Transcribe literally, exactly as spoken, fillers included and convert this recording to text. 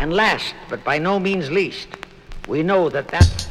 And last, but by no means least, we know that that